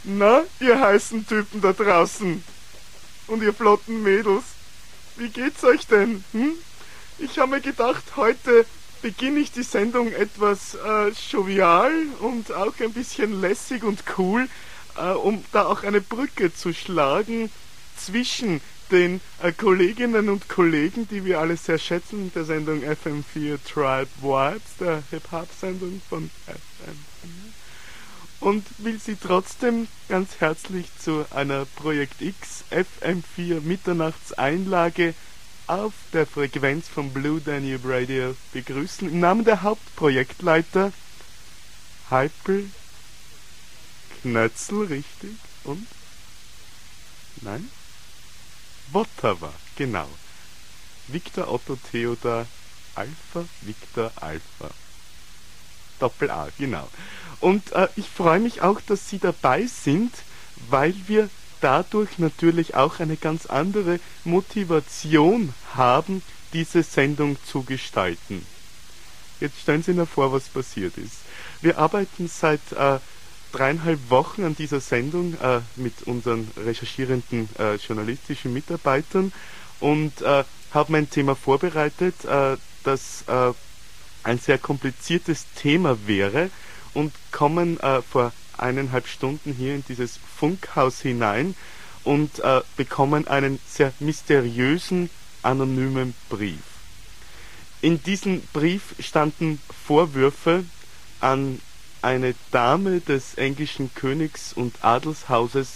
Na, ihr heißen Typen da draußen und ihr flotten Mädels, wie geht's euch denn? Ich habe mir gedacht, heute beginne ich die Sendung etwas jovial und auch ein bisschen lässig und cool, um da auch eine Brücke zu schlagen zwischen den Kolleginnen und Kollegen, die wir alle sehr schätzen, der Sendung FM4 Tribe Vibes, der Hip-Hop-Sendung von FM4. Und will Sie trotzdem ganz herzlich zu einer Projekt X FM4 Mitternachtseinlage auf der Frequenz von Blue Danube Radio begrüßen. Im Namen der Hauptprojektleiter Heipel Knötzl, richtig? Und? Nein? Wotawa, genau. Victor Otto Theodor Alpha Victor Alpha. Doppel A, genau. Und ich freue mich auch, dass Sie dabei sind, weil wir dadurch natürlich auch eine ganz andere Motivation haben, diese Sendung zu gestalten. Jetzt stellen Sie sich vor, was passiert ist. Wir arbeiten seit 3,5 Wochen an dieser Sendung mit unseren recherchierenden journalistischen Mitarbeitern und haben ein Thema vorbereitet, das ein sehr kompliziertes Thema wäre und kommen vor 1,5 Stunden hier in dieses Funkhaus hinein und bekommen einen sehr mysteriösen, anonymen Brief. In diesem Brief standen Vorwürfe an eine Dame des englischen Königs- und Adelshauses,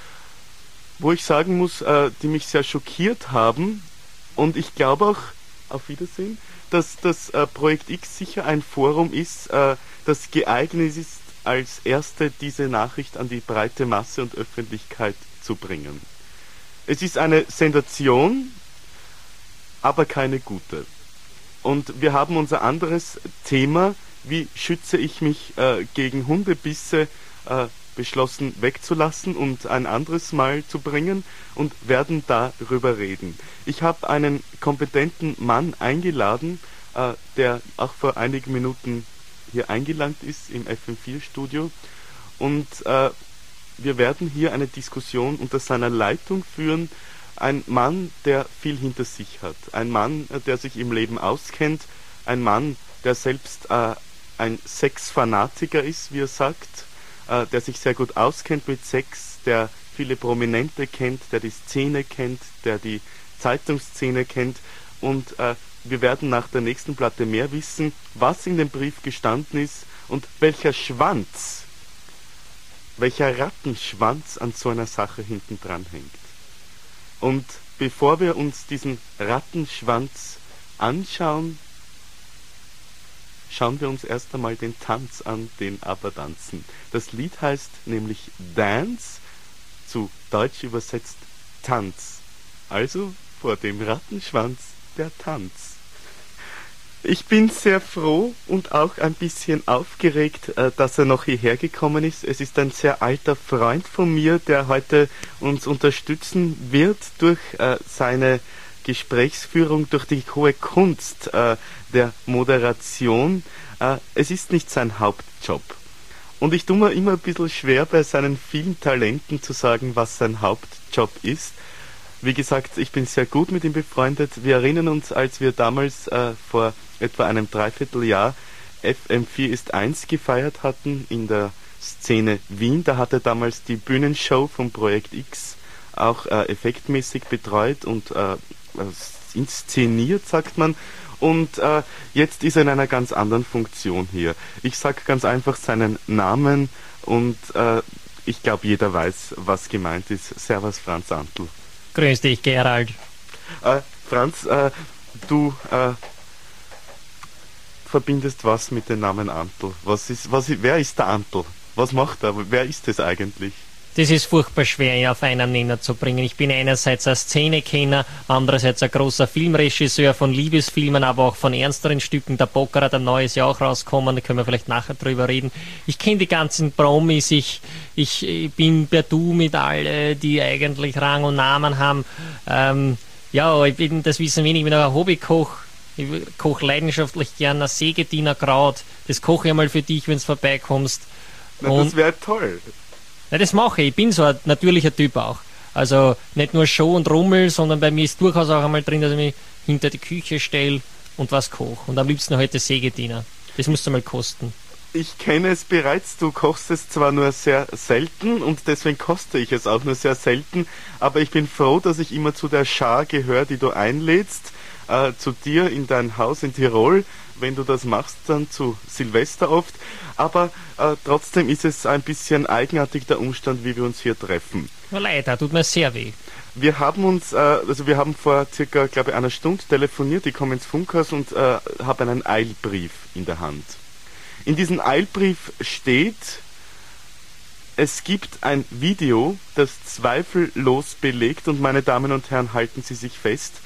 wo ich sagen muss, die mich sehr schockiert haben. Und ich glaube auch, auf Wiedersehen, dass das Projekt X sicher ein Forum ist, das geeignet ist, als erste diese Nachricht an die breite Masse und Öffentlichkeit zu bringen. Es ist eine Sensation, aber keine gute. Und wir haben unser anderes Thema, wie schütze ich mich gegen Hundebisse, beschlossen wegzulassen und ein anderes Mal zu bringen und werden darüber reden. Ich habe einen kompetenten Mann eingeladen, der auch vor einigen Minuten hier eingelangt ist im FM4-Studio und wir werden hier eine Diskussion unter seiner Leitung führen. Ein Mann, der viel hinter sich hat, ein Mann, der sich im Leben auskennt, ein Mann, der selbst ein Sexfanatiker ist, wie er sagt, der sich sehr gut auskennt mit Sex, der viele Prominente kennt, der die Szene kennt, der die Zeitungsszene kennt und wir werden nach der nächsten Platte mehr wissen, was in dem Brief gestanden ist und welcher Rattenschwanz an so einer Sache hinten dran hängt. Und bevor wir uns diesen Rattenschwanz anschauen, schauen wir uns erst einmal den Tanz an, den Aberdanzen. Das Lied heißt nämlich Dance, zu Deutsch übersetzt Tanz. Also vor dem Rattenschwanz der Tanz. Ich bin sehr froh und auch ein bisschen aufgeregt, dass er noch hierher gekommen ist. Es ist ein sehr alter Freund von mir, der heute uns unterstützen wird durch seine Gesprächsführung, durch die hohe Kunst der Moderation. Es ist nicht sein Hauptjob. Und ich tue mir immer ein bisschen schwer, bei seinen vielen Talenten zu sagen, was sein Hauptjob ist. Wie gesagt, ich bin sehr gut mit ihm befreundet. Wir erinnern uns, als wir damals vor etwa einem Dreivierteljahr FM4 ist 1 gefeiert hatten in der Szene Wien. Da hat er damals die Bühnenshow vom Projekt X auch effektmäßig betreut und inszeniert, sagt man. Und jetzt ist er in einer ganz anderen Funktion hier. Ich sage ganz einfach seinen Namen und ich glaube, jeder weiß, was gemeint ist. Servus, Franz Antl. Grüß dich, Gerald. Franz, du verbindest was mit dem Namen Antl? Wer ist der Antl? Was macht er? Wer ist es eigentlich? Das ist furchtbar schwer, ihn auf einen Nenner zu bringen. Ich bin einerseits ein Szenekenner, andererseits ein großer Filmregisseur von Liebesfilmen, aber auch von ernsteren Stücken. Der Bocker hat ein neues Jahr auch rausgekommen, da können wir vielleicht nachher drüber reden. Ich kenne die ganzen Promis, ich bin per Du mit all, die eigentlich Rang und Namen haben. Das wissen wenig, ich bin auch ein Hobbykoch. Ich koche leidenschaftlich gern ein Sägedienerkraut. Das koche ich einmal für dich, wenn du vorbeikommst. Na, das wäre toll. Ja, das mache ich. Ich bin so ein natürlicher Typ auch. Also nicht nur Show und Rummel, sondern bei mir ist durchaus auch einmal drin, dass ich mich hinter die Küche stelle und was koche. Und am liebsten heute Sägediener. Das musst du mal kosten. Ich kenne es bereits, du kochst es zwar nur sehr selten und deswegen koste ich es auch nur sehr selten, aber ich bin froh, dass ich immer zu der Schar gehöre, die du einlädst, zu dir in dein Haus in Tirol, wenn du das machst, dann zu Silvester oft, aber trotzdem ist es ein bisschen eigenartig der Umstand, wie wir uns hier treffen. Na leider, tut mir sehr weh. Wir haben uns, wir haben vor circa, glaube ich, einer Stunde telefoniert, ich komme ins Funkhaus und habe einen Eilbrief in der Hand. In diesem Eilbrief steht, es gibt ein Video, das zweifellos belegt, und meine Damen und Herren, halten Sie sich fest,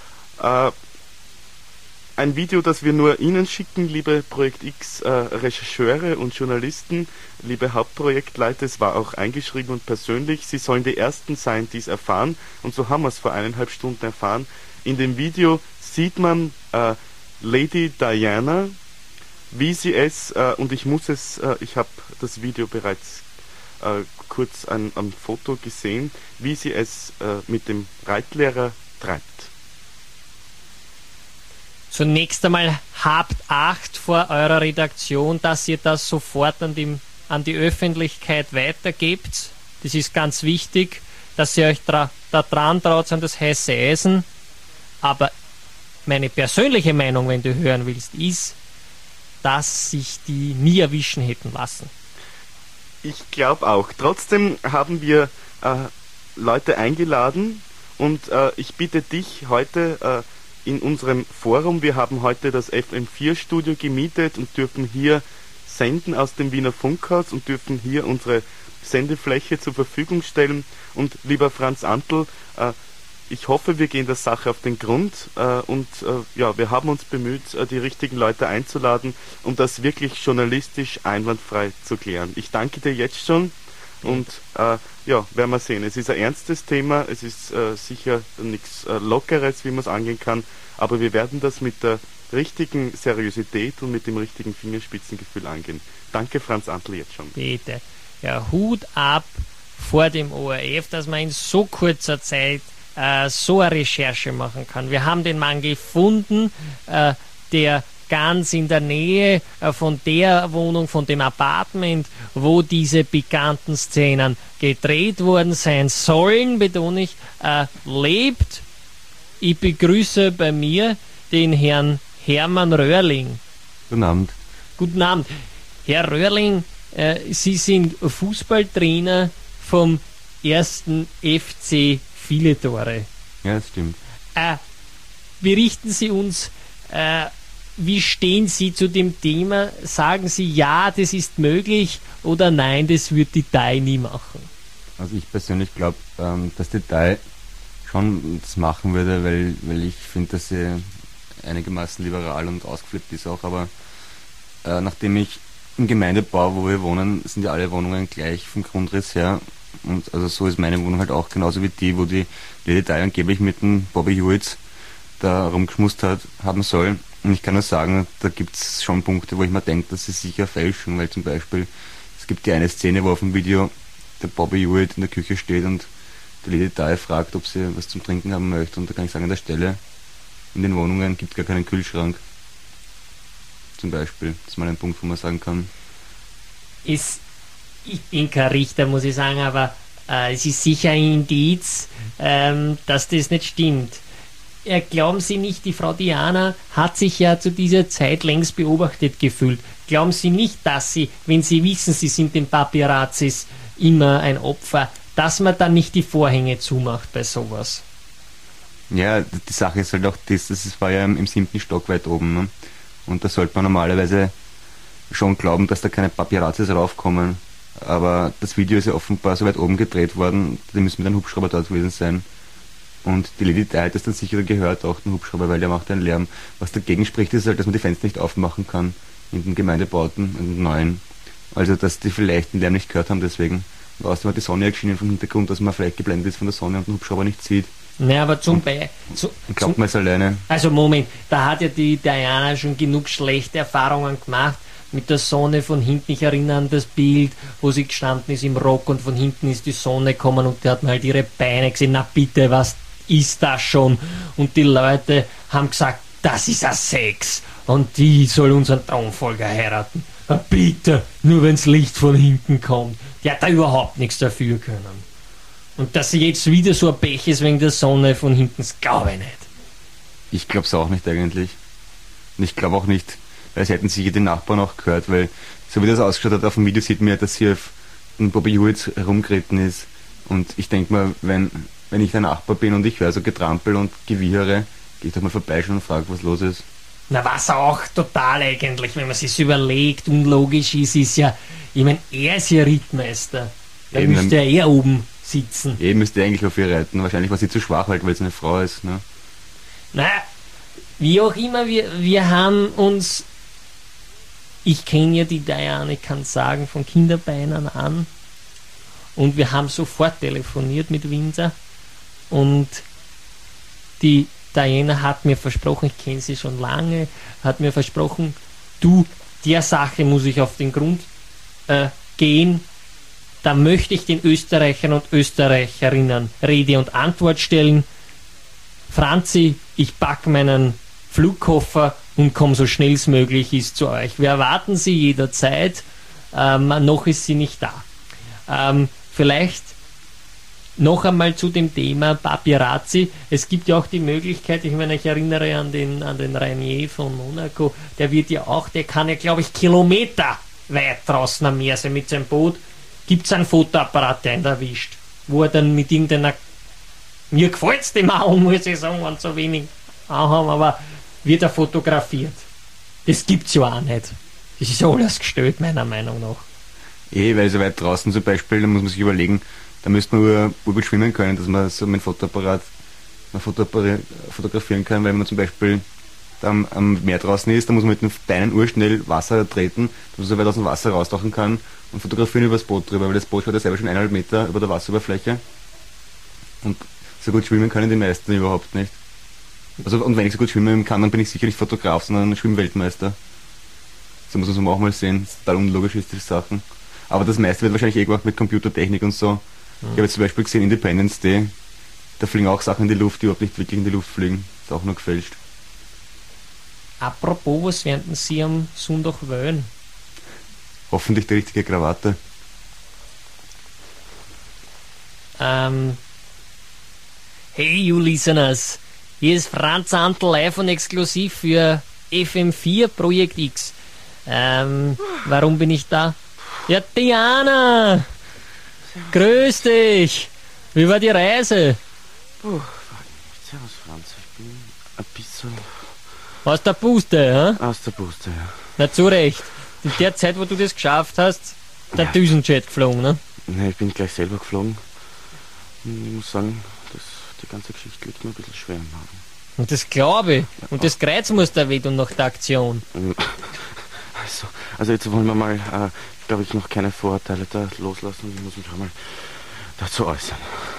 ein Video, das wir nur Ihnen schicken, liebe Projekt X Rechercheure und Journalisten, liebe Hauptprojektleiter, es war auch eingeschrieben und persönlich, Sie sollen die Ersten sein, die es erfahren, und so haben wir es vor 1,5 Stunden erfahren. In dem Video sieht man Lady Diana, wie sie es, und ich habe das Video bereits kurz am Foto gesehen, wie sie es mit dem Reitlehrer treibt. Zunächst einmal habt Acht vor eurer Redaktion, dass ihr das sofort an die Öffentlichkeit weitergebt. Das ist ganz wichtig, dass ihr euch da dran traut an das heiße Eisen. Aber meine persönliche Meinung, wenn du hören willst, ist, dass sich die nie erwischen hätten lassen. Ich glaube auch. Trotzdem haben wir Leute eingeladen und ich bitte dich heute in unserem Forum, wir haben heute das FM4-Studio gemietet und dürfen hier senden aus dem Wiener Funkhaus und dürfen hier unsere Sendefläche zur Verfügung stellen. Und lieber Franz Antl, ich hoffe, wir gehen der Sache auf den Grund und wir haben uns bemüht, die richtigen Leute einzuladen, um das wirklich journalistisch einwandfrei zu klären. Ich danke dir jetzt schon und werden wir sehen. Es ist ein ernstes Thema, es ist sicher nichts Lockeres, wie man es angehen kann, aber wir werden das mit der richtigen Seriosität und mit dem richtigen Fingerspitzengefühl angehen. Danke, Franz Antl, jetzt schon. Bitte. Ja, Hut ab vor dem ORF, dass man in so kurzer Zeit so eine Recherche machen kann. Wir haben den Mann gefunden, der ganz in der Nähe von der Wohnung, von dem Apartment, wo diese pikanten Szenen gedreht worden sein sollen, betone ich, lebt. Ich begrüße bei mir den Herrn Hermann Röhrling. Guten Abend. Guten Abend. Herr Röhrling, Sie sind Fußballtrainer vom 1. FC Viele Tore. Ja, das stimmt. Berichten Sie uns, wie stehen Sie zu dem Thema? Sagen Sie, ja, das ist möglich, oder nein, das wird die DAI nie machen? Also ich persönlich glaube, dass die DAI schon das machen würde, weil ich finde, dass sie einigermaßen liberal und ausgeflippt ist auch, aber nachdem ich im Gemeindebau, wo wir wohnen, sind ja alle Wohnungen gleich vom Grundriss her. Und also so ist meine Wohnung halt auch genauso wie die, wo die Lady Di angeblich mit dem Bobby Hewitt da rumgeschmust haben soll. Und ich kann nur sagen, da gibt es schon Punkte, wo ich mir denke, dass sie sicher fälschen, weil zum Beispiel, es gibt die eine Szene, wo auf dem Video der Bobby Hewitt in der Küche steht und die Lady Di fragt, ob sie was zum Trinken haben möchte. Und da kann ich sagen, an der Stelle, in den Wohnungen gibt es gar keinen Kühlschrank. Zum Beispiel, das ist mal ein Punkt, wo man sagen kann. Ich bin kein Richter, muss ich sagen, aber es ist sicher ein Indiz, dass das nicht stimmt. Glauben Sie nicht, die Frau Diana hat sich ja zu dieser Zeit längst beobachtet gefühlt. Glauben Sie nicht, dass Sie, wenn Sie wissen, Sie sind den Paparazzis immer ein Opfer, dass man dann nicht die Vorhänge zumacht bei sowas? Ja, die Sache ist halt auch das war ja im 7. Stock weit oben, ne? Und da sollte man normalerweise schon glauben, dass da keine Paparazzis raufkommen. Aber das Video ist ja offenbar so weit oben gedreht worden, da müssen mit einem Hubschrauber dort gewesen sein. Und die Lady Di hat das dann sicher gehört, auch den Hubschrauber, weil der macht einen Lärm. Was dagegen spricht, ist halt, dass man die Fenster nicht aufmachen kann in den Gemeindebauten, in den neuen. Also, dass die vielleicht den Lärm nicht gehört haben, deswegen. Und außerdem hat die Sonne geschienen vom Hintergrund, dass man vielleicht geblendet ist von der Sonne und den Hubschrauber nicht sieht. Naja, aber Ich glaube, man ist alleine. Also Moment, da hat ja die Diana schon genug schlechte Erfahrungen gemacht, mit der Sonne von hinten. Ich erinnere an das Bild, wo sie gestanden ist im Rock und von hinten ist die Sonne gekommen und der hat mal halt ihre Beine gesehen. Na bitte, was ist das schon? Und die Leute haben gesagt, das ist ein Sex und die soll unseren Thronfolger heiraten. Na bitte, nur wenns Licht von hinten kommt. Die hat da überhaupt nichts dafür können. Und dass sie jetzt wieder so ein Pech ist wegen der Sonne von hinten, das glaube ich nicht. Ich glaube es auch nicht eigentlich. Und ich glaube auch nicht, als hätten sie die Nachbarn auch gehört, weil so wie das ausgeschaut hat auf dem Video, sieht man ja, dass sie auf den Bobby Hewitt herumgeritten ist. Und ich denke mal, wenn ich der Nachbar bin und ich höre so Getrampel und Gewiehere, gehe ich doch mal vorbei schon und frage, was los ist. Na, was auch total eigentlich, wenn man sich's überlegt, unlogisch ist, ist ja, ich meine, er ist ja Rittmeister. Da Eben, müsste er eher oben sitzen. Müsste eigentlich auf ihr reiten. Wahrscheinlich war sie zu schwach, halt, weil sie eine Frau ist. Ne? Naja, wie auch immer, wir haben uns, ich kenne ja die Diane, ich kann sagen, von Kinderbeinen an. Und wir haben sofort telefoniert mit Windsor. Und die Diana hat mir versprochen, ich kenne sie schon lange, hat mir versprochen, du, der Sache muss ich auf den Grund gehen. Da möchte ich den Österreichern und Österreicherinnen Rede und Antwort stellen. Franzi, ich pack meinen Flugkoffer und komme so schnell es möglich ist zu euch. Wir erwarten sie jederzeit. Noch ist sie nicht da. Vielleicht noch einmal zu dem Thema Paparazzi. Es gibt ja auch die Möglichkeit, ich meine, ich erinnere an den Rainier von Monaco, der kann ja, glaube ich, Kilometer weit draußen am Meer sein mit seinem Boot. Gibt es einen Fotoapparat, der ihn erwischt, wo er dann mit irgendeiner, mir gefällt es dem auch, muss ich sagen, wenn so wenig haben, aber wird er fotografiert. Das gibt's ja auch nicht. Das ist alles gestellt, meiner Meinung nach. Weil so weit draußen zum Beispiel, da muss man sich überlegen, da müsste man nur gut schwimmen können, dass man so mit dem Fotoapparat fotografieren kann, weil wenn man zum Beispiel am Meer draußen ist, da muss man mit den Beinen urschnell Wasser treten, dass man so weit aus dem Wasser raustauchen kann und fotografieren über das Boot drüber, weil das Boot schaut ja selber schon 1,5 Meter über der Wasseroberfläche und so gut schwimmen können die meisten überhaupt nicht. Also, und wenn ich so gut schwimmen kann, dann bin ich sicher nicht Fotograf, sondern Schwimmweltmeister. So muss man auch mal sehen, das total unlogisch ist, die Sachen. Aber das meiste wird wahrscheinlich gemacht mit Computertechnik und so. Ich habe jetzt zum Beispiel gesehen, Independence Day, da fliegen auch Sachen in die Luft, die überhaupt nicht wirklich in die Luft fliegen. Ist auch nur gefälscht. Apropos, was werden Sie am Sonntag wählen? Hoffentlich die richtige Krawatte. Hey, you listeners! Hier ist Franz Antl live und exklusiv für FM4 Projekt X. Warum bin ich da? Ja, Diana! Grüß dich! Wie war die Reise? Servus Franz, ich bin ein bisschen Aus der Puste, hä? aus der Puste, ja. Na, zu Recht. In der Zeit, wo du das geschafft hast, der Düsenjet geflogen, ne? Ne, ich bin gleich selber geflogen. Und ich muss sagen, die ganze Geschichte liegt mir ein bisschen schwer im Magen. Und das glaube ich. Und das Kreuz muss da weh und nach der Aktion. Also jetzt wollen wir mal, glaube ich, noch keine Vorurteile da loslassen. Ich muss mich auch mal dazu äußern.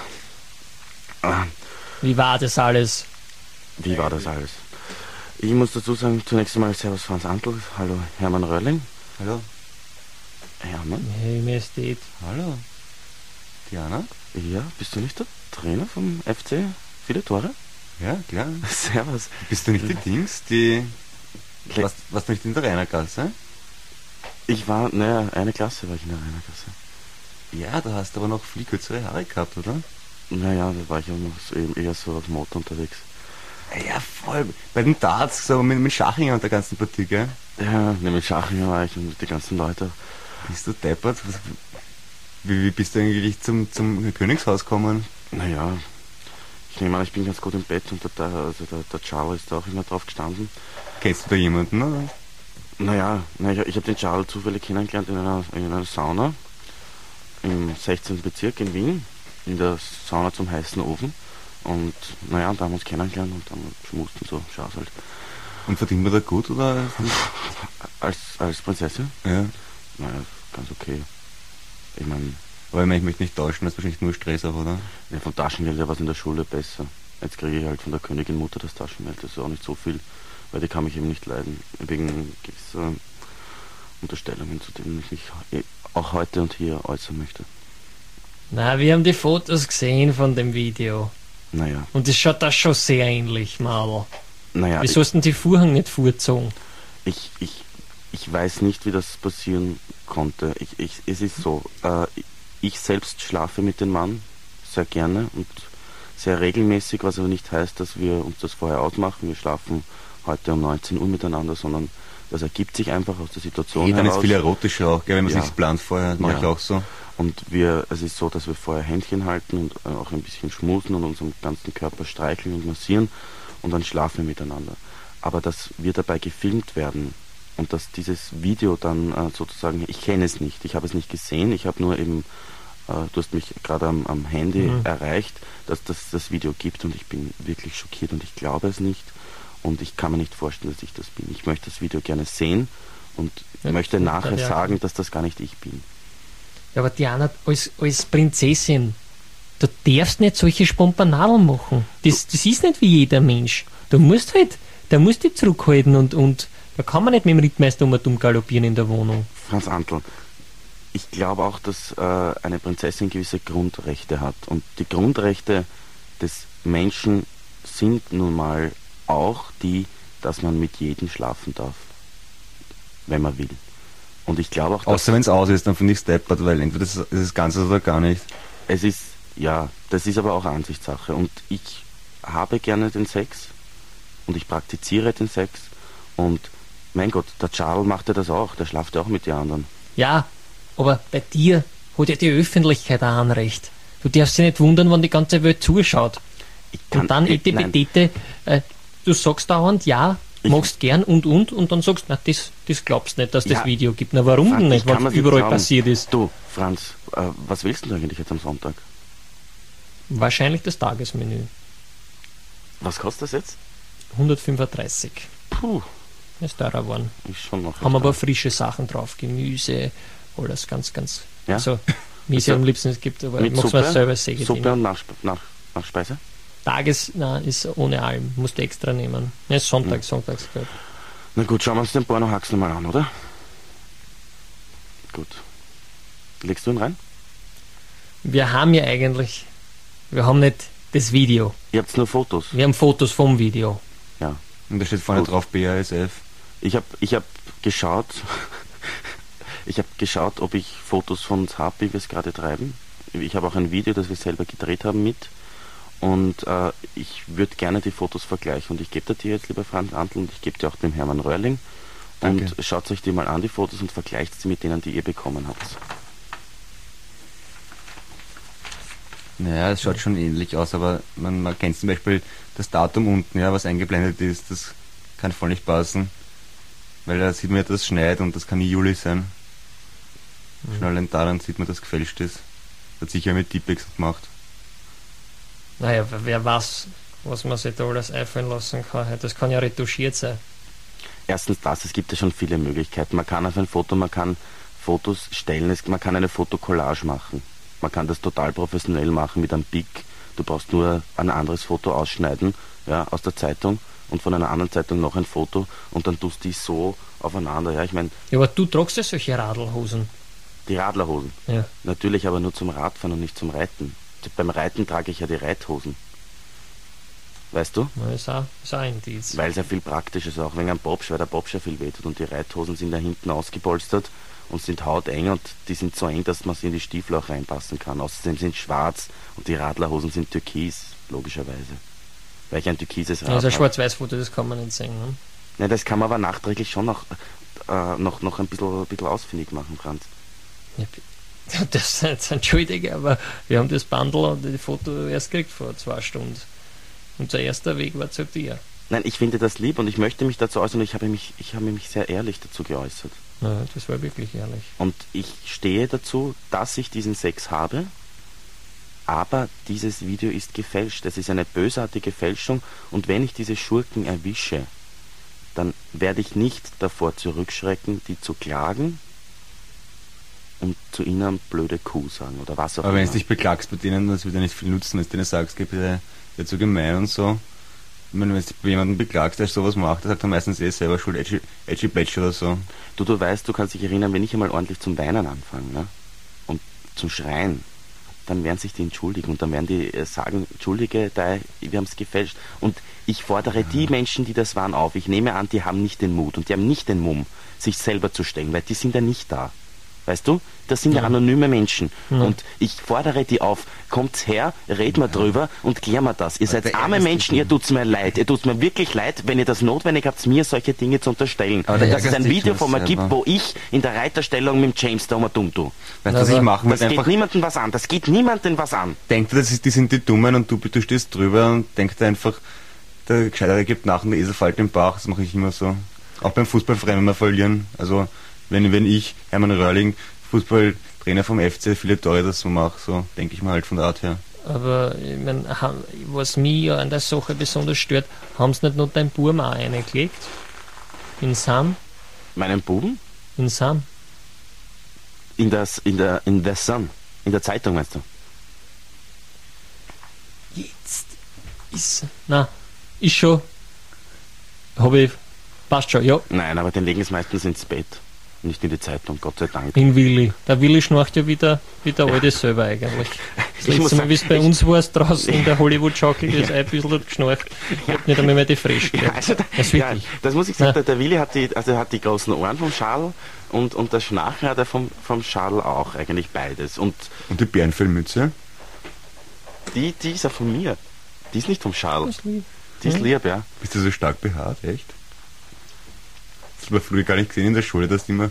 Wie war das alles? Wie war das alles? Ich muss dazu sagen, zunächst einmal Servus Franz Antl, hallo Hermann Röhrling. Hallo. Hermann? Hey, Majestät. Hallo. Diana? Ja, bist du nicht der Trainer vom FC? Viele Tore? Ja, klar. Servus. Bist du nicht die Dings, warst du nicht in der Rainergasse? Ich war, eine Klasse war ich in der Rainergasse. Ja, da hast du aber noch viel kürzere Haare gehabt, oder? Naja, da war ich ja noch so, eher so auf Motor unterwegs. Ja, voll. Bei den Darts, so mit Schachinger und der ganzen Partie, gell? Ja, mit Schachinger war ich und mit den ganzen Leuten. Bist du deppert? Wie bist du eigentlich zum Königshaus gekommen? Naja, ich nehme an, ich bin ganz gut im Bett und der Charles ist da auch immer drauf gestanden. Kennst du da jemanden, oder? Naja, ich habe den Charles zufällig kennengelernt in einer Sauna im 16. Bezirk in Wien, in der Sauna zum heißen Ofen. Und da haben wir uns kennengelernt und dann schmusten so, Schaus halt. Und verdient man da gut, oder? Als Prinzessin? Ja. Naja, ganz okay. Ich meine... Aber ich möchte nicht tauschen, das ist wahrscheinlich nur Stress auch, oder? Ja, vom Taschengeld her war es in der Schule besser. Jetzt kriege ich halt von der Königin Mutter das Taschengeld, das ist auch nicht so viel, weil die kann mich eben nicht leiden. Wegen gewisser Unterstellungen, zu denen ich mich auch heute und hier äußern möchte. Na, wir haben die Fotos gesehen von dem Video. Naja, Und es schaut da schon sehr ähnlich, Madel. naja, Wieso hast du denn die Vorhang nicht vorgezogen? ich weiß nicht, wie das passieren konnte. Es ist so, ich selbst schlafe mit dem Mann sehr gerne und sehr regelmäßig, was aber nicht heißt, dass wir uns das vorher ausmachen. Wir schlafen heute um 19 Uhr miteinander, sondern das ergibt sich einfach aus der Situation Dann ist heraus. viel erotischer auch, gell, wenn man Ja. sich plant vorher, das mache Ja. ich auch so. Und es ist so, dass wir vorher Händchen halten und auch ein bisschen schmusen und unseren ganzen Körper streicheln und massieren und dann schlafen wir miteinander. Aber dass wir dabei gefilmt werden und dass dieses Video dann sozusagen, ich kenne es nicht, ich habe es nicht gesehen, ich habe nur eben, du hast mich gerade am Handy erreicht, dass das Video gibt und ich bin wirklich schockiert und ich glaube es nicht und ich kann mir nicht vorstellen, dass ich das bin. Ich möchte das Video gerne sehen und Ja, möchte das nachher wird ja sagen, dass das gar nicht ich bin. Ja, aber Diana, als Prinzessin, du darfst nicht solche Spompanadeln machen. Das ist nicht wie jeder Mensch. Du musst dich zurückhalten und da kann man nicht mit dem Rittmeister dumm galoppieren in der Wohnung. Franz Antl, ich glaube auch, dass eine Prinzessin gewisse Grundrechte hat. Und die Grundrechte des Menschen sind nun mal auch die, dass man mit jedem schlafen darf, wenn man will. Und ich glaube auch, dass Außer wenn es aus ist, dann finde ich es deppert, weil entweder das ist das Ganze oder gar nicht. es ist, ja, das ist aber auch Ansichtssache. Und ich habe gerne den Sex und ich praktiziere den Sex und mein Gott, der Charles macht ja das auch, der schlaft ja auch mit den anderen. Ja, aber bei dir hat ja die Öffentlichkeit ein Anrecht. Du darfst dich nicht wundern, wenn die ganze Welt zuschaut. Ich kann, Und dann nein. etepetete, du sagst dauernd, ja, machst gern und dann sagst du, na, das glaubst nicht, dass das Ja, Video gibt. Na, warum Franz, denn ich nicht, kann was mir's nicht überall glauben. passiert ist? Du, Franz, was willst du eigentlich jetzt am Sonntag? Wahrscheinlich das Tagesmenü. Was kostet das jetzt? 135. Puh, Ist teurer geworden. ist schon noch. Haben recht aber frische Sachen drauf, Gemüse, alles ganz, Ja? also, wie es Mit am liebsten es gibt, aber mit muss Suppe? man selber sägen. Suppe und Nachspeise? Na, ist ohne allem, musst du extra nehmen. Ja, ist sonntags, gell. Na gut, schauen wir uns den Porno-Haxel mal an, oder? Gut. Legst du ihn rein? Wir haben nicht das Video. Ihr habt nur Fotos. Wir haben Fotos vom Video. Ja. Und da steht vorne Gut. drauf BASF. Ich hab geschaut, ob ich Fotos von uns habe, wie wir es gerade treiben. Ich habe auch ein Video, das wir selber gedreht haben mit. Und ich würde gerne die Fotos vergleichen. Und ich gebe dir jetzt, lieber Franz Antl, und ich gebe dir auch dem Hermann Röhrling. Und Danke. schaut euch die mal an, die Fotos, und vergleicht sie mit denen, die ihr bekommen habt. Naja, es schaut schon ähnlich aus, aber man kennt zum Beispiel das Datum unten, ja, was eingeblendet ist, das kann voll nicht passen. Weil da sieht man ja, dass es schneit und das kann nie Juli sein. Schon allein daran sieht man, dass es gefälscht ist. Hat sicher mit Tipex gemacht. Naja, wer weiß, was man sich da alles einfallen lassen kann. Das kann ja retuschiert sein. Erstens das, es gibt ja schon viele Möglichkeiten. Man kann auf ein Foto, man kann Fotos stellen, man kann eine Fotokollage machen. Man kann das total professionell machen mit einem Pick. Du brauchst nur ein anderes Foto ausschneiden, ja, aus der Zeitung, und von einer anderen Zeitung noch ein Foto, und dann tust du die so aufeinander. Ja, ich meine, Ja, aber du tragst ja solche Radlhosen. die Radlerhosen. Ja. Natürlich aber nur zum Radfahren und nicht zum Reiten. Beim Reiten trage ich ja die Reithosen. Weißt du? Na, ist auch ein Indiz. Weil es ja viel praktisch ist, auch wegen einem Bobsch, weil der Bobsch ja viel wehtut, und die Reithosen sind da hinten ausgepolstert und sind hauteng, und die sind so eng, dass man sie in die Stiefel auch reinpassen kann. Außerdem sind schwarz und die Radlerhosen sind türkis, logischerweise. Weil ich ein türkises Rad Also ein habe. Schwarz-Weiß-Foto, das kann man nicht sehen. Ne? Ja, das kann man aber nachträglich schon noch ein bisschen ausfindig machen, Franz. Ja, das ist entschuldige, aber wir haben das Bundle und die Foto erst gekriegt vor 2 Stunden. Unser erster Weg war zu dir. Nein, ich finde das lieb und ich möchte mich dazu äußern, und ich habe mich sehr ehrlich dazu geäußert. Na, das war wirklich ehrlich. Und ich stehe dazu, dass ich diesen Sex habe, aber dieses Video ist gefälscht. Es ist eine bösartige Fälschung, und wenn ich diese Schurken erwische, dann werde ich nicht davor zurückschrecken, die zu klagen und zu ihnen blöde Kuh sagen oder was auch Aber wenn immer. du dich beklagst bei denen, das wird ja nicht viel nutzen, wenn du denen sagst, geh bitte, wird so gemein und so, wenn du bei jemandem beklagst, der sowas macht, der sagt er meistens selber schuld, Edgy Plätsch oder so. Du weißt, du kannst dich erinnern, wenn ich einmal ordentlich zum Weinen anfange, ne? Und zum Schreien, dann werden sich die entschuldigen und dann werden die sagen, Entschuldige, wir haben es gefälscht. Und ich fordere die Menschen, die das waren, auf. Ich nehme an, die haben nicht den Mut und die haben nicht den Mumm, sich selber zu stellen, weil die sind ja nicht da. Weißt du? Das sind ja anonyme Menschen. Und ich fordere die auf, kommt her, red mal drüber und klär mal das. Ihr seid arme Menschen, ihr tut's mir leid. Ihr tut's mir wirklich leid, wenn ihr das notwendig habt, mir solche Dinge zu unterstellen. Dass es ein Video von mir gibt, wo ich in der Reiterstellung mit dem James da mal dumm tue. Weißt du, was ich machen Das geht niemandem was an. Das geht niemandem was an. Denkt ihr, die sind die Dummen und du stehst drüber und denkt einfach, der Gescheitere gibt nach und der Esel fällt im Bach. Das mache ich immer so. Auch beim Fußballverein, wenn wir verlieren. Also, wenn ich, Hermann Röhrling, Fußballtrainer vom FC, viele Tore das so mache, so denke ich mal halt von der Art her. Aber ich mein, was mich ja an der Sache besonders stört, haben sie nicht noch deinen Buben auch reingelegt? In Sam? Meinen Buben? In Sam? In The Sun. In der Zeitung, meinst du? Jetzt ist... Na, ist schon... Habe ich... Passt schon, ja. Nein, aber den legen es meistens ins Bett. Nicht in die Zeitung, Gott sei Dank. In Willi. Der Willi schnarcht ja wie der Alte selber eigentlich. Das Ich muss letzte Mal, sagen, wie es bei uns war, draußen in der Hollywood-Schaukel, das ein bisschen hat geschnarcht. Ich hab nicht einmal mehr die Frisch Ja, gehört. also Das ist ja, wirklich. das muss ich sagen, der Willi hat die großen Ohren vom Schadl und das Schnarchen hat er vom Schadl auch, eigentlich beides. Und Und die Bärenfellmütze? die ist ja von mir. Die ist nicht vom Schadl. Das lieb. Die ist lieb, ja. Bist du so stark behaart, echt? Das war früher gar nicht gesehen in der Schule, dass die immer...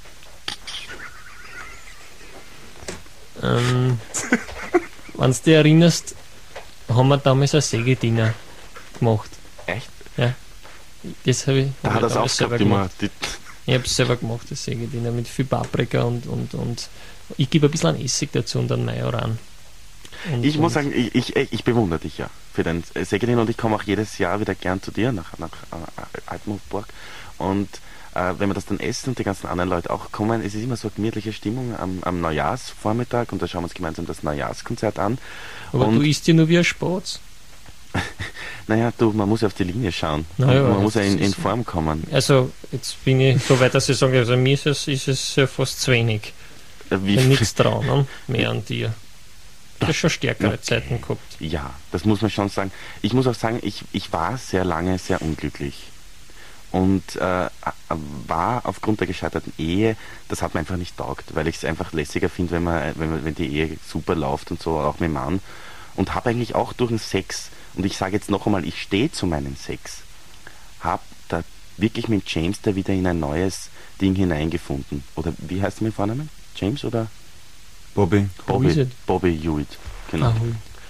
Wenn du dich erinnerst, haben wir damals ein Sägediener gemacht. Echt? Ja. Das habe ich, Da hab hat ich er es damals selber aufgehabt, immer. gemacht. Ich habe es selber gemacht, das Sägediener, mit viel Paprika und ich gebe ein bisschen an Essig dazu und einen Majoran. Ich muss sagen, ich bewundere dich ja für dein Sägedin und ich komme auch jedes Jahr wieder gern zu dir nach Altenhofburg. Und wenn wir das dann essen und die ganzen anderen Leute auch kommen, es ist immer so eine gemütliche Stimmung am Neujahrsvormittag und da schauen wir uns gemeinsam das Neujahrskonzert an. Aber und du isst ja nur wie ein Spatz. naja, man muss ja auf die Linie schauen. Naja, man muss ja das in ist- Form kommen. Also, jetzt bin ich so weit, dass ich sage, also mir ist es ja fast zu wenig. Wie Ich viel- nichts dran, ne? Mehr an dir. Du hast schon stärkere Okay. Zeiten gehabt. Ja, das muss man schon sagen. Ich muss auch sagen, ich war sehr lange sehr unglücklich. Und war aufgrund der gescheiterten Ehe, das hat mir einfach nicht taugt, weil ich es einfach lässiger finde, wenn die Ehe super läuft und so, auch mit dem Mann. Und habe eigentlich auch durch den Sex, und ich sage jetzt noch einmal, ich stehe zu meinem Sex, habe da wirklich mit James da wieder in ein neues Ding hineingefunden. Oder wie heißt er mit Vornamen? James oder Bobby, Wo ist es? Bobby Hewitt. Genau. Ah,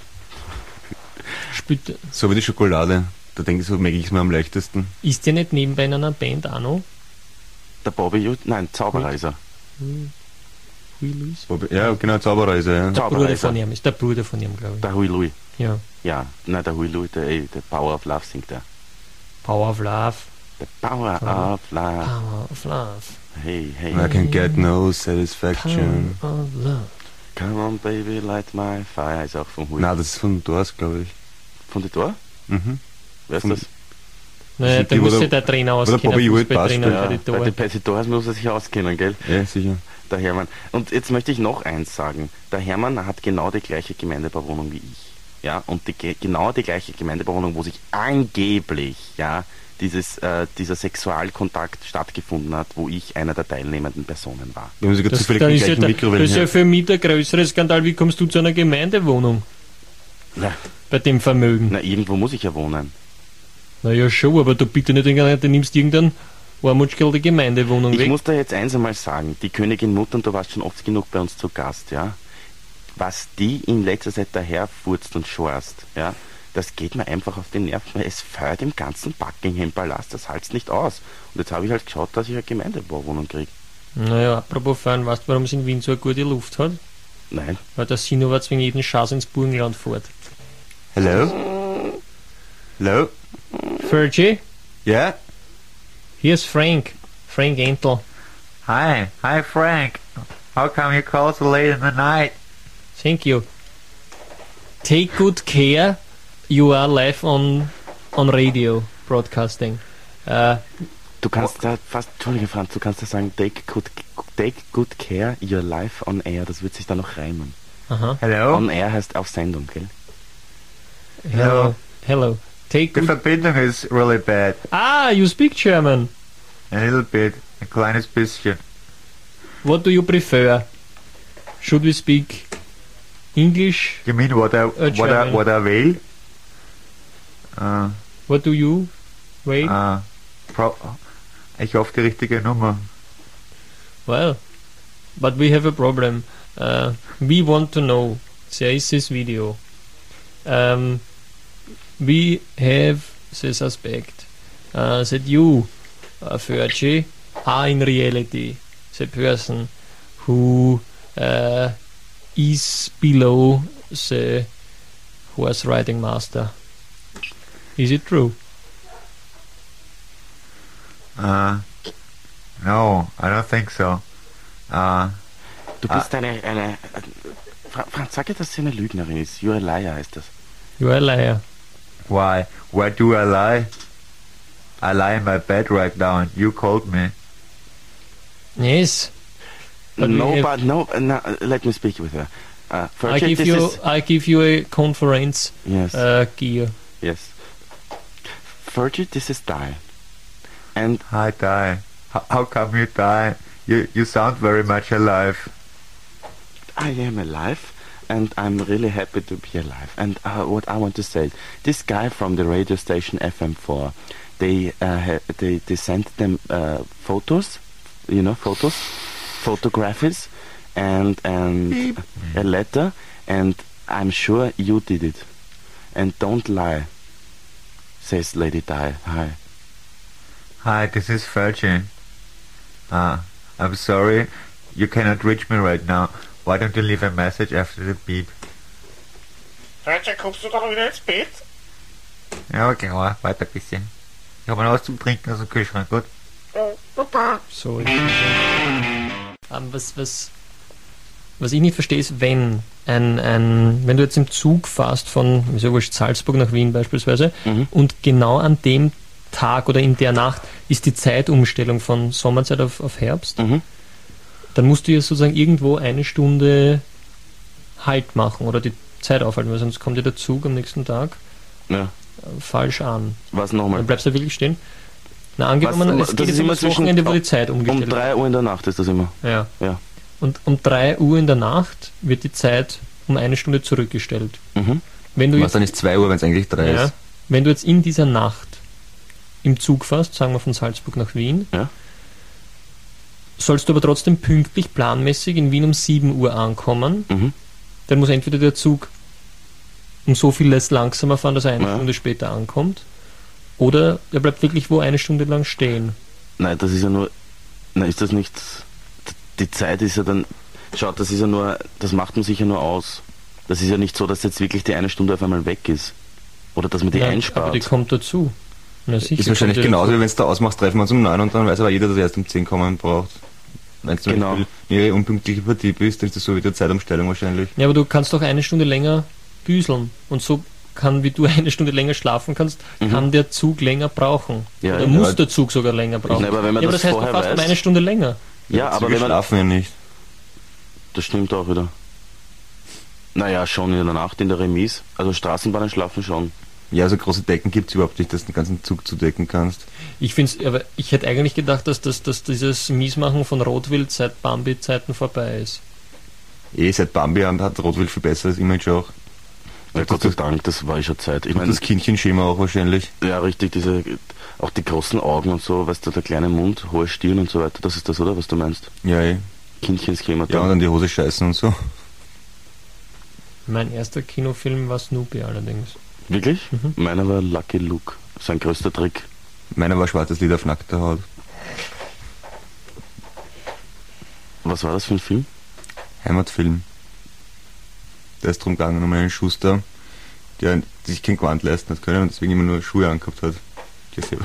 spielt, so wie die Schokolade. Da denke ich, so merke ich es mir am leichtesten. ist der nicht nebenbei in einer Band auch noch? Der Bobby Hewitt? Nein, Zauberer ist er. Hui Louis? Bobby, ja, genau, Zauberer ist er, ja. Zauberer Bruder ist er. von ihm, ist der Bruder von ihm, glaube ich. Der Hui Louis. Ja. Ja, nein, der Hui Louis, der Power of Love singt er. Power of Love. The Power of Love. Power of Love. Hey, hey. I can get no satisfaction. Power of Love. Come on, baby, light my fire. Ist auch vom Hui. Na, das ist von Doors, glaube ich. Von der Tor? Mhm. Wer ist Von- das? Naja, sind da die, muss wo sich der- der Trainer wo der auskennen, Bobby Hewitt Fußballtrainer passt, für die Bei Tore. den Pesitors muss er sich auskennen, gell? Ja, sicher. Der Hermann. Und jetzt möchte ich noch eins sagen. Der Hermann hat genau die gleiche Gemeindebauwohnung wie ich. Ja, und genau die gleiche Gemeindebauwohnung, wo sich angeblich, ja, dieser Sexualkontakt stattgefunden hat, wo ich einer der teilnehmenden Personen war. Wir haben sogar Das, zufällig dann den ist ja gleichen der, Mikrowellen das ist ja hier. für mich der größere Skandal. Wie kommst du zu einer Gemeindewohnung Na, bei dem Vermögen? na, irgendwo muss ich ja wohnen. Naja, schon, aber du bitte nicht, du nimmst irgendeinen Armutschgeld die Gemeindewohnung Ich weg. muss da jetzt eins einmal sagen, die Königin Mutter, und du warst schon oft genug bei uns zu Gast, ja, was die in letzter Zeit daherfurzt und schorst, ja, das geht mir einfach auf die Nerven, weil es feuert im ganzen Buckingham-Palast, das halt's nicht aus. Und jetzt habe ich halt geschaut, dass ich eine Gemeindebauwohnung kriege. Naja, apropos fahren, weißt du, warum es in Wien so eine gute Luft hat? Nein. Weil der Sinowatz wegen jeden Schaß ins Burgenland fährt. Hello? Hello? Fergie, Yeah? here's Frank. Frank Entel. Hi Frank. How come you call so late in the night? Thank you. Take good care. You are live on on radio broadcasting. Du kannst da fast, Entschuldige Franz, du kannst da sagen, take good care your life on air, das wird sich da noch reimen. Aha. Hello? On air heißt auf Sendung, gell? Hello. Take Die good... Verbindung ist really bad. Ah, you speak German. A little bit. Ein kleines bisschen. What do you prefer? Should we speak English? You mean what German. I will? What do you wait? Ich hoffe die richtige Nummer. Well, but we have a problem. We want to know. There is this video. We have the suspect that you, Fergie, are in reality the person who is below the horse riding master. Is it true? No, I don't think so. Du bist Franz, sag ja, dass sie eine Lügnerin ist. You're a liar heißt das. You are a liar. Why? Where do I lie? I lie in my bed right now and you called me. Yes. But No, we have- no, let me speak with her. I Fergie, give you a conference Yes, gear. yes. Fergie, this is Di. And Hi, Di. How come you die? You sound very much alive. I am alive, and I'm really happy to be alive. And what I want to say, this guy from the radio station FM4, they sent them photos, photographies, and a letter, and I'm sure you did it. And don't lie, says Lady Di. Hi. Hi, this is Fergie. I'm sorry, you cannot reach me right now. Why don't you leave a message after the beep? Fergie, kommst du dann wieder ins Bett? Ja, genau, weiter ein bisschen. Ich habe noch was zum Trinken aus dem Kühlschrank, gut? So. Was ich nicht verstehe, ist, wenn wenn du jetzt im Zug fährst von, ist ja wurscht, Salzburg nach Wien beispielsweise, und genau an dem Tag oder in der Nacht ist die Zeitumstellung von Sommerzeit auf Herbst, dann musst du ja sozusagen irgendwo eine Stunde Halt machen oder die Zeit aufhalten, weil sonst kommt ja der Zug am nächsten Tag Ja. falsch an. Was Dann nochmal? bleibst du wirklich stehen. Na, angenommen, es das geht ist jetzt um immer das zwischen- Wochenende, wo die Zeit Um umgestellt wird. 3 Uhr in der Nacht ist das immer. Ja. Ja. Und um 3 Uhr in der Nacht wird die Zeit um eine Stunde zurückgestellt. Mhm. Wenn du Was jetzt, dann ist 2 Uhr, wenn es eigentlich 3 ja, ist. wenn du jetzt in dieser Nacht im Zug fährst, sagen wir von Salzburg nach Wien, Ja. sollst du aber trotzdem pünktlich planmäßig in Wien um 7 Uhr ankommen, Mhm. dann muss entweder der Zug um so viel langsamer fahren, dass er eine Ja. Stunde später ankommt, oder er bleibt wirklich wo eine Stunde lang stehen. Nein, das ist ja nur. Nein, ist das nicht. Die Zeit ist ja dann. Schaut, das ist ja nur. Das macht man sich ja nur aus. Das ist ja nicht so, dass jetzt wirklich die eine Stunde auf einmal weg ist. Oder dass man die Nein, einspart. aber die kommt dazu. Na, sicher Ist wahrscheinlich kommt die genauso, dazu. wie wenn es da ausmachst, treffen wir uns um 9 und dann weiß aber jeder, dass er erst um 10 kommen braucht. Wenn es zum Genau. Beispiel ihre unpünktliche Partie bist, dann ist das so wie der Zeitumstellung wahrscheinlich. Ja, aber du kannst doch eine Stunde länger büseln. Und so kann, wie du eine Stunde länger schlafen kannst, kann der Zug länger brauchen. Ja, Oder ja. muss der Zug sogar länger brauchen. Nein, aber wenn man ja, aber das das heißt, du vorher fährst um weiß- eine Stunde länger. Ja, aber Züge wenn man. schlafen ja nicht. Das stimmt auch wieder. Naja, schon in der Nacht in der Remise. Also Straßenbahnen schlafen schon. Ja, so große Decken gibt es überhaupt nicht, dass du den ganzen Zug zudecken kannst. Ich hätte eigentlich gedacht, dass dieses Miesmachen von Rotwild seit Bambi-Zeiten vorbei ist. Seit Bambi hat Rotwild viel besseres Image auch. Ja, Gott sei Dank, das war schon Zeit. Ich Und meine, das Kindchenschema auch wahrscheinlich. ja richtig, auch die großen Augen und so, weißt du, der kleine Mund, hohe Stirn und so weiter, das ist das, oder, was du meinst? Ja, Kindchenschema. ja, und dann die Hose scheißen und so. Mein erster Kinofilm war Snoopy allerdings. Wirklich? Mhm. Meiner war Lucky Luke. Sein größter Trick. Meiner war schwarzes Lied auf nackter Haut. Was war das für ein Film? Heimatfilm. Da ist drum gegangen um einen Schuster, der sich kein Gewand leisten hat können und deswegen immer nur Schuhe angehabt hat. Die er selber.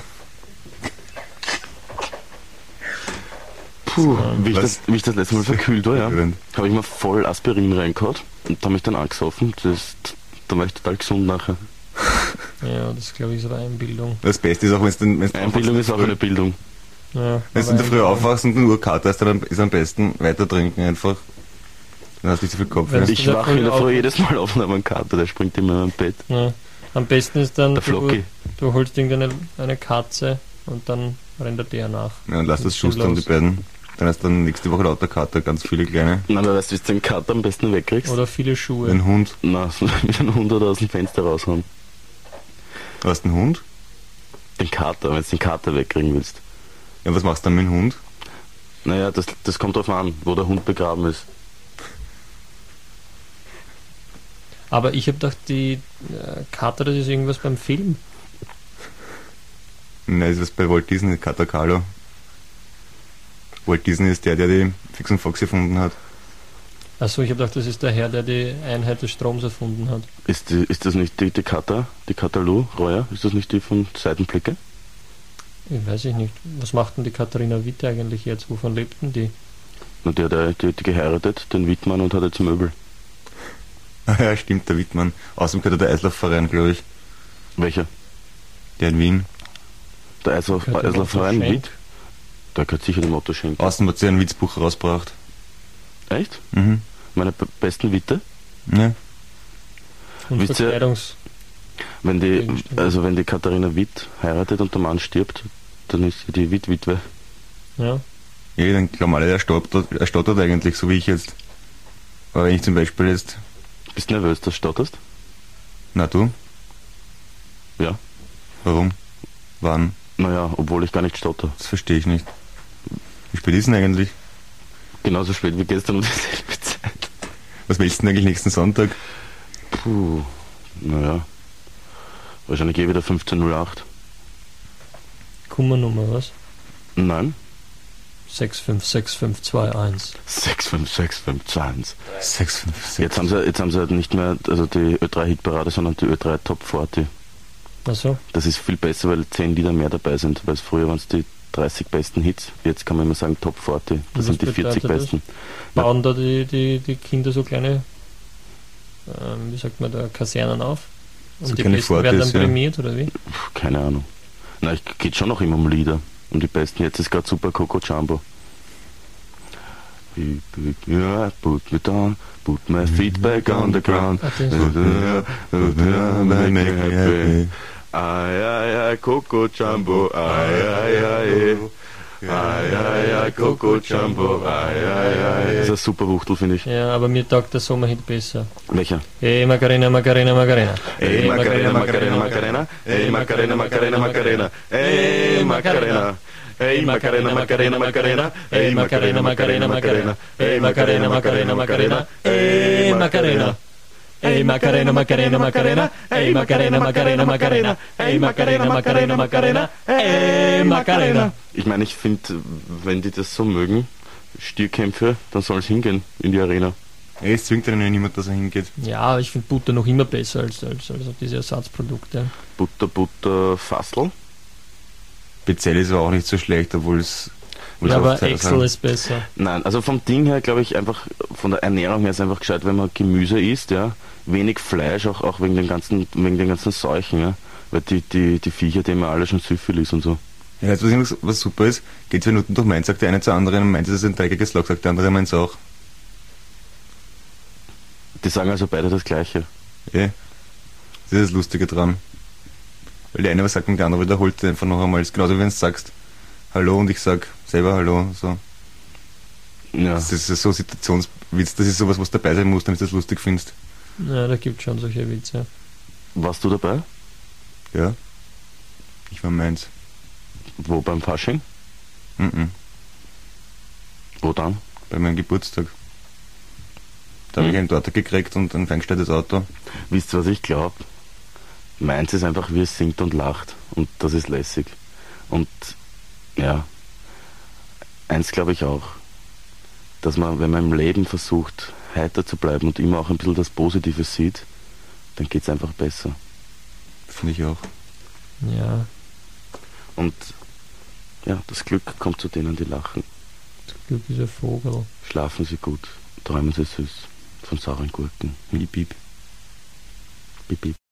Puh, wie ich Was? das letzte Mal verkühlt war, ja, Verwirrend. habe ich mir voll Aspirin reingehauen und habe mich dann angesoffen. Da war ich total gesund nachher. Ja, das glaube ich ist aber Einbildung. Das Beste ist auch, wenn du Einbildung ist auch eine Bildung. Ja, wenn du in der Früh aufwachst und nur Kater hast, dann ist am besten weiter trinken einfach. Dann hast du nicht so viel Kopf. Wenn Ja. du Ich der wache in der Früh Früh jedes Mal auf und habe einen Kater, der springt immer in mein Bett. Ja. Am besten ist dann, Der Flocki. du holst eine Katze und dann rennt er dir nach. Ja, und lass das schustern, die beiden. Dann hast du dann nächste Woche lauter Kater, ganz viele kleine. Na, aber weißt du, wie du den Kater am besten wegkriegst? Oder viele Schuhe. Ein Hund. Na, mit einem Hund oder aus dem Fenster raushauen. Du hast einen Hund? Den Kater, wenn du den Kater wegkriegen willst. Ja, was machst du dann mit dem Hund? Naja, das kommt drauf an, wo der Hund begraben ist. Aber ich habe gedacht, die Kater, das ist irgendwas beim Film. Nein, das ist bei Walt Disney, Kater Carlo. Walt Disney ist der die Fix und Fox erfunden hat. Achso, ich habe gedacht, das ist der Herr, der die Einheit des Stroms erfunden hat. Ist das nicht die Kater, die Katalou Reuer? Ist das nicht die von Seitenblicke? Ich weiß ich nicht. Was macht denn die Katharina Witte eigentlich jetzt? Wovon lebt denn die? Na, die hat geheiratet, den Wittmann, und hat jetzt Möbel. Ah ja, stimmt, der Wittmann. Außerdem gehört der Eislaufverein, glaube ich. Welcher? Der in Wien. Der Gehört der Eislaufverein Otto Schenk? Witt? Der gehört sicher dem Otto Schenk. Außerdem hat sie ein Witzbuch rausgebracht. Echt? Mhm. Meine besten Witte? Ja. Und Wisst ihr- Verkleidungs... Wenn die, Gegenstände. also wenn die Katharina Witt heiratet und der Mann stirbt, dann ist sie die Witwe. Ja. Ja, dann glauben alle, er stottert eigentlich, so wie ich jetzt. Aber wenn ich zum Beispiel jetzt. Bist du nervös, dass du stotterst? Na du? Ja. Warum? Wann? Naja, obwohl ich gar nicht stotter. Das verstehe ich nicht. Wie spät ist denn eigentlich? Genauso spät wie gestern um dieselbe Zeit. Was willst du denn eigentlich nächsten Sonntag? Puh, naja. Wahrscheinlich wieder 15.08. Kummernummer, was? Nein. 656521. 656521. 6, 5, 6. Jetzt haben sie halt nicht mehr also die Ö3-Hitparade, sondern die Ö3 Top 40. Achso. Das ist viel besser, weil 10 Lieder mehr dabei sind. Weil früher waren es die 30 besten Hits. Jetzt kann man immer sagen Top 40. Das was sind die 40 bedeutet das? besten. Bauen da die Kinder so kleine, wie sagt man da, Kasernen auf? Und So die kleine Besten werden dann Fortis, ja. prämiert, oder wie? Keine Ahnung. Na, es geht schon noch immer um Lieder. Um die besten. Jetzt ist gerade super Coco Jumbo. Yeah, put me down, put my feet back on the ground. Ah, das- Make me happy. Ay, ay, ay, Coco Jumbo, ay, ay, ay. Ay, ay, ay, Coco Jumbo, ay, ay, ay. Das ist ein super Wuchtel, finde ich. Ja, aber mir taugt der Sommerhit besser. Welcher? Hey Macarena, Macarena, Macarena. Hey Macarena, Macarena, Macarena. Hey Macarena, Macarena, Macarena. Hey Macarena. Hey Macarena, Macarena, Macarena. Hey Macarena, Macarena, Macarena. Hey Macarena, Macarena, Macarena. Hey Macarena. Hey Macarena, Macarena, Macarena. Hey Macarena, Macarena, Macarena. Hey Macarena, Macarena, Macarena. Hey Macarena. Ich meine, ich finde, wenn die das so mögen, Stierkämpfe, dann soll es hingehen in die Arena. Ey, es zwingt einen ja niemand, dass er hingeht. Ja, aber ich finde Butter noch immer besser als diese Ersatzprodukte. Butter, Fassel. Bezell ist aber auch nicht so schlecht, obwohl es. Ja, aber Excel ist besser. Nein, also vom Ding her glaube ich einfach, von der Ernährung her ist einfach gescheit, wenn man Gemüse isst, ja. Wenig Fleisch, auch wegen den ganzen Seuchen, ja. Weil die Viecher, die haben ja alle schon Syphilis und so. Ja, weißt du, was super ist? Geht 2 Minuten durch Mainz, sagt der eine zur anderen, und Mainz ist ein dreckiges Loch, sagt der andere Mainz auch. Die sagen also beide das Gleiche. Ja. Das ist das Lustige dran. Weil der eine was sagt und der andere wiederholt einfach noch einmal. Das ist genauso wie wenn du sagst Hallo und ich sag selber Hallo. So. Ja. Das ist so Situationswitz, das ist sowas, was dabei sein muss, damit du das lustig findest. Ja, da gibt schon solche Witze. Warst du dabei? Ja. Ich war Mainz. Wo, beim Fasching? Mhm. Wo dann? Bei meinem Geburtstag. Da habe ich einen Torte gekriegt und ein feingestelltes Auto. Wisst ihr, was ich glaube? Meins ist einfach, wie es singt und lacht. Und das ist lässig. Und ja, eins glaube ich auch, dass man, wenn man im Leben versucht, heiter zu bleiben und immer auch ein bisschen das Positive sieht, dann geht es einfach besser. Finde ich auch. Ja, Und ja, das Glück kommt zu denen, die lachen. Glück ist ein Vogel. Schlafen sie gut, träumen sie süß von sauren Gurken. Piep, piep. Bip, bip.